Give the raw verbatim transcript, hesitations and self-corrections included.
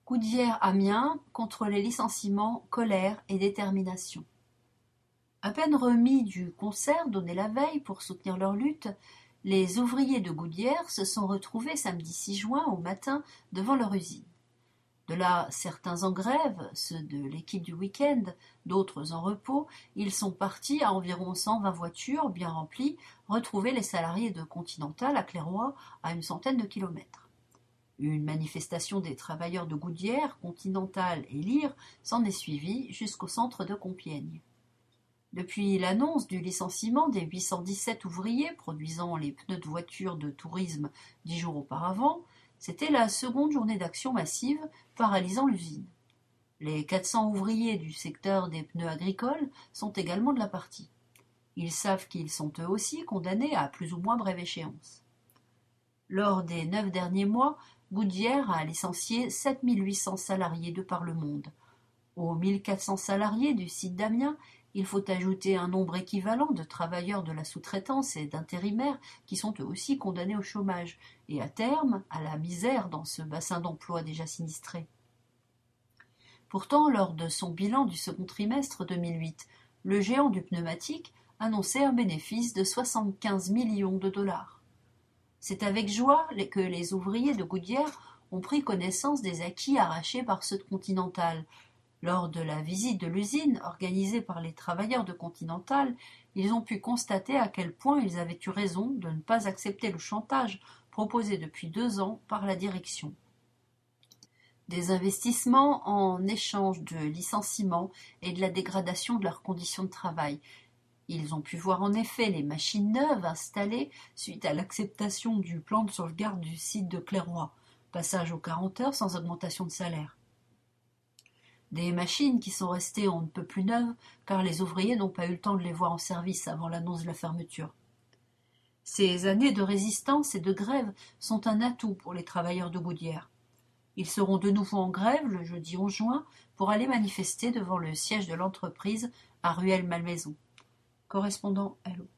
Goodyear-Amiens contre les licenciements, colère et détermination. À peine remis du concert donné la veille pour soutenir leur lutte, les ouvriers de Goodyear se sont retrouvés samedi six juin au matin devant leur usine. De là, certains en grève, ceux de l'équipe du week-end, d'autres en repos, ils sont partis à environ cent vingt voitures bien remplies retrouver les salariés de Continental à Clairoy, à une centaine de kilomètres. Une manifestation des travailleurs de Goodyear, Continental et Lear s'en est suivie jusqu'au centre de Compiègne. Depuis l'annonce du licenciement des huit cent dix-sept ouvriers produisant les pneus de voitures de tourisme dix jours auparavant, c'était la seconde journée d'action massive paralysant l'usine. Les quatre cents ouvriers du secteur des pneus agricoles sont également de la partie. Ils savent qu'ils sont eux aussi condamnés à plus ou moins brève échéance. Lors des neuf derniers mois, Goodyear a licencié sept mille huit cents salariés de par le monde. Aux mille quatre cents salariés du site d'Amiens, il faut ajouter un nombre équivalent de travailleurs de la sous-traitance et d'intérimaires qui sont eux aussi condamnés au chômage et à terme à la misère dans ce bassin d'emploi déjà sinistré. Pourtant, lors de son bilan du second trimestre deux mille huit, le géant du pneumatique annonçait un bénéfice de soixante-quinze millions de dollars. C'est avec joie que les ouvriers de Goodyear ont pris connaissance des acquis arrachés par ceux de Continental. Lors de la visite de l'usine organisée par les travailleurs de Continental, ils ont pu constater à quel point ils avaient eu raison de ne pas accepter le chantage proposé depuis deux ans par la direction. Des investissements en échange de licenciements et de la dégradation de leurs conditions de travail. Ils ont pu voir en effet les machines neuves installées suite à l'acceptation du plan de sauvegarde du site de Clairoy, passage aux quarante heures sans augmentation de salaire. Des machines qui sont restées on ne peut plus neuves car les ouvriers n'ont pas eu le temps de les voir en service avant l'annonce de la fermeture. Ces années de résistance et de grève sont un atout pour les travailleurs de Goodyear. Ils seront de nouveau en grève le jeudi onze juin pour aller manifester devant le siège de l'entreprise à Rueil-Malmaison. Correspondant Hello.